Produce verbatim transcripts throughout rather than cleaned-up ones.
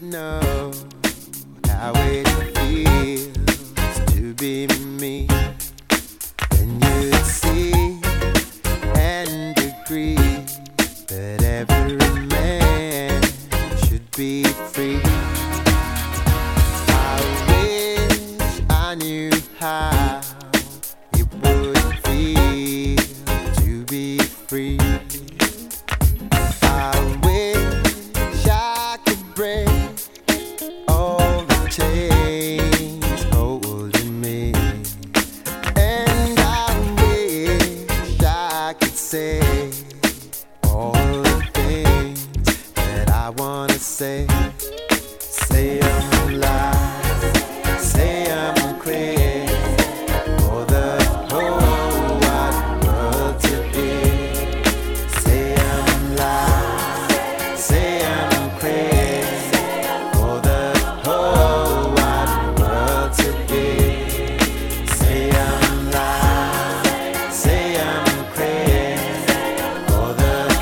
know how it feels to be me. Then you'd see and agree that every man should be free. I wish I knew how it would feel to be free. I wish I could break all the chains holding me, and I wish I could say all the things that I wanna say. Say I'm alive, say I'm crazy for the whole wide world to hear. Say I'm alive, say I'm crazy for the whole wide world to hear. Say I'm alive, say I'm crazy for the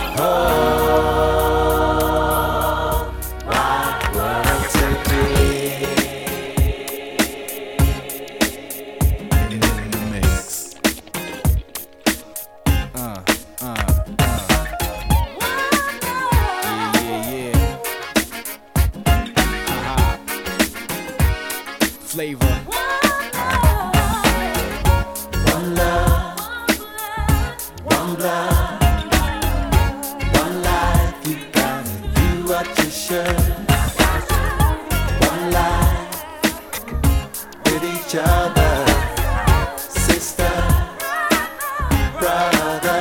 whole wide world to hear. In the mix. Uh, uh, uh. Yeah, yeah, yeah. Aha. Flavor. One love, one blood, one life. You gotta do what you should. One life with each other, sister, brother.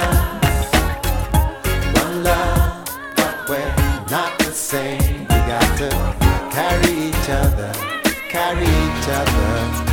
One love, but we're not the same. We got to carry each other, carry each other.